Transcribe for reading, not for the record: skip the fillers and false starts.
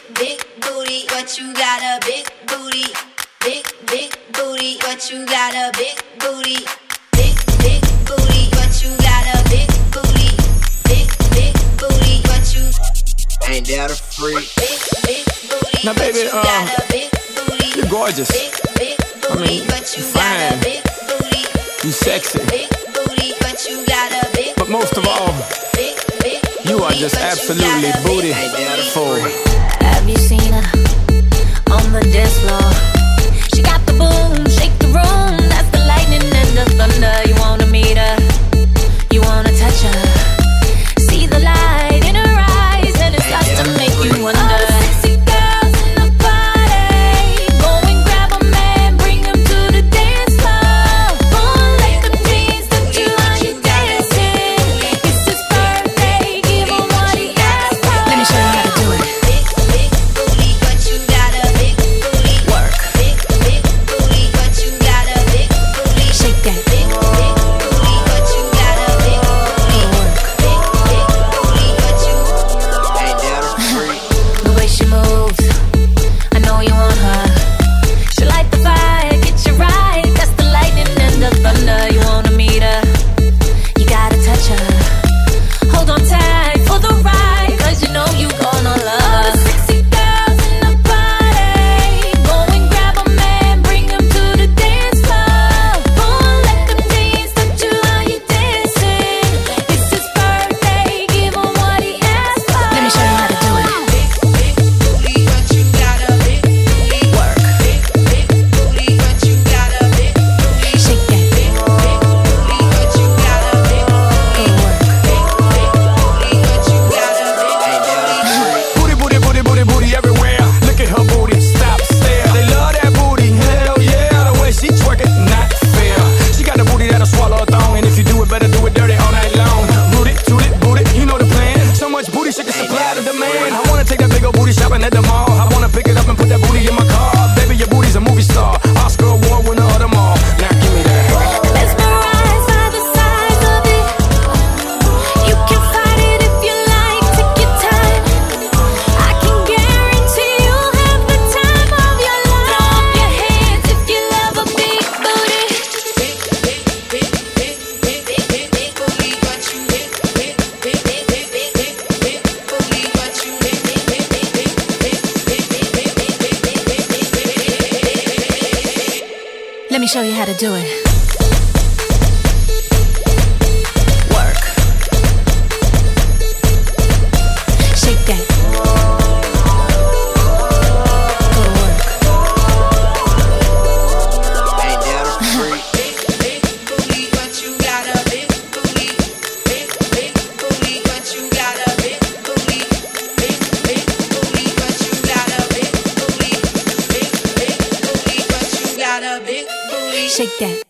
big booty, but you got a big booty. Big booty, but you got a big booty. Big booty, but you got a big booty. Big booty, but you ain't that a freak? Big booty. Now, baby, but you got a big booty. you're gorgeous. Big booty, but you got a big booty. You sexy. Big booty, but you got a big. But most of all, you are just absolutely booty full. Have you seen her on the dance floor? She got the boom, shake the room. That's the lightning and the thunder. You wanna meet her, you wanna touch her. See the light in her eyes, and it starts to make you wonder. All the sexy girls in the party, go and grab a man, bring him to the dance floor. Go and let them dance, touch you while you're dancing. It's his birthday, give him what he asked for. Let me show you how to do it. Big booty, but you got a big booty. Work. Big booty, but you got a big booty. Shake that. Big booty, but you got a big booty. Big booty, but you Ain't that a freak? The way she moves, I know you want her. She light the fire, get you right. That's the lightning and the thunder. You wanna meet her, you gotta touch her. Hold on tight for the ride, 'cause you know you gonna love her. All the sexy girls in the party, go and grab a man, bring him to the dance floor. Go and let them dance, touch you while you're dancing. It's his birthday, give him what he asked for. Let me show you how to do it. big booty, but you got a big booty. Work. Big booty, but you got a big booty. Shake that. Big booty, but you got a big booty. Good work. Big booty, but you got a big Ain't that a freak? Booty, booty, booty, booty, booty everywhere. Look at her booty, stop, stare. They love that booty, hell yeah. The way she twerk it, not fair. She got the booty that'll swallow a thong, and if you do it, better do it dirty all night long. Root it, toot it, boot it, you know the plan. So much booty, she can supply the demand. I wanna take that big old booty shopping at the mall. I wanna pick it up and put that booty in my car. Baby, your booty's a movie star, Oscar award winner of them all. Now give me that. Mesmerized by the size of it. You can fight it if you like. Take your time. I can guarantee you'll have the time of your life. Throw up your hands if you love a big booty. big booty, but you big booty, but you Let me show you how to do it. Work. Shake that. Good work. Ain't that a freak? big booty, but you got a big booty. Big booty, but you got a big booty. Big booty, but you got a big booty. Big booty, but you got a big booty. Shake that.